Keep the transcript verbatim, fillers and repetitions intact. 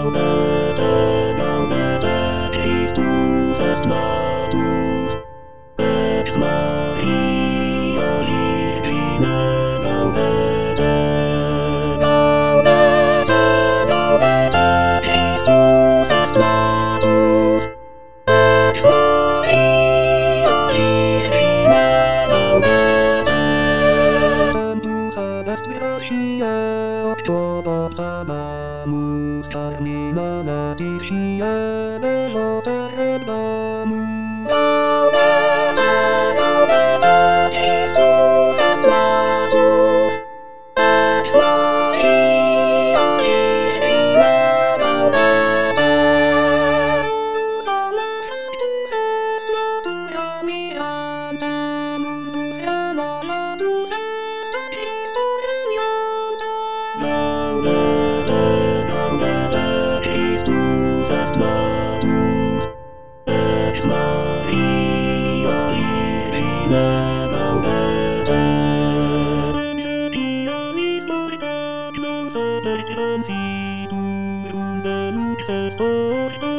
Gaudete, gaudete, Christus est natus. Ex Maria Virgine, gaudete. Gaudete, gaudete, Christus est natus. Ex Maria Virgine, gaudete. Cantus ad est Virgie, Obtanamus carmina letitia devoter regnamus. Gaudete, gaudete, Christus est natus. Ex Maria Virgine, gaudete. Salem fructus est natura migrante, mundus emanatus est Christo regnante. Gaudete, gaudete, Christus est natus. Ex Maria Virgine, gaudete. Misericordis glorificans et transitur, unde lux est ordo.